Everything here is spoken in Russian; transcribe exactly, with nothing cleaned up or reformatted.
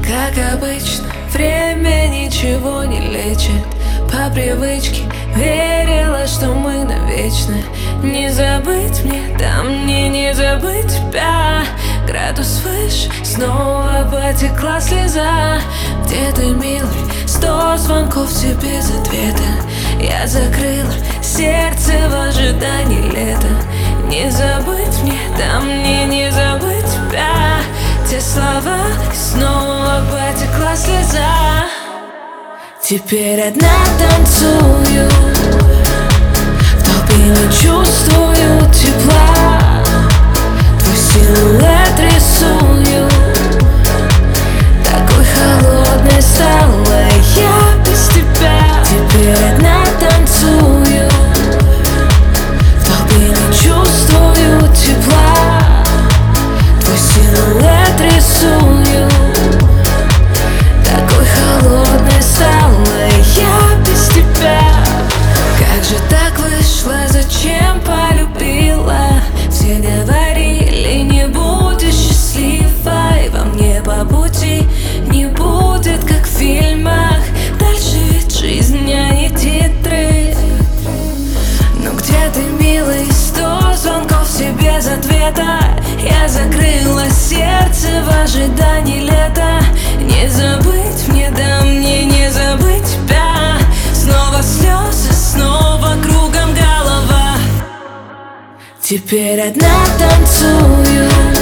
Как обычно, время ничего не лечит. По привычке верила, что мы навечно. Не забыть мне, да мне не забыть тебя. Градус выше, снова потекла слеза. Где ты, милый? Сто звонков тебе без ответа. Я закрыла сердце в ожидании лета. Не забыть мне, да мне не забыть тебя. Те слова, и снова потекла слеза. Теперь одна танцую, в толпе не чувствую тепла. Твой силуэт рисую, такой холодной стала я без тебя. Теперь одна танцую, в толпе не чувствую тепла. Твой силуэт рисую, такой холодной стала я без тебя. Как же так вышло, зачем полюбила? Все говорили, не будешь счастливой. Во мне по пути не будет, как в фильмах. Дальше ведь жизнь, а не титры. Но где ты, милый? Сто звонков все без ответа. Я закрыла сердце в ожидании лета. Не забыть мне, да мне не забыть тебя. Снова слезы, снова кругом голова. Теперь одна танцую,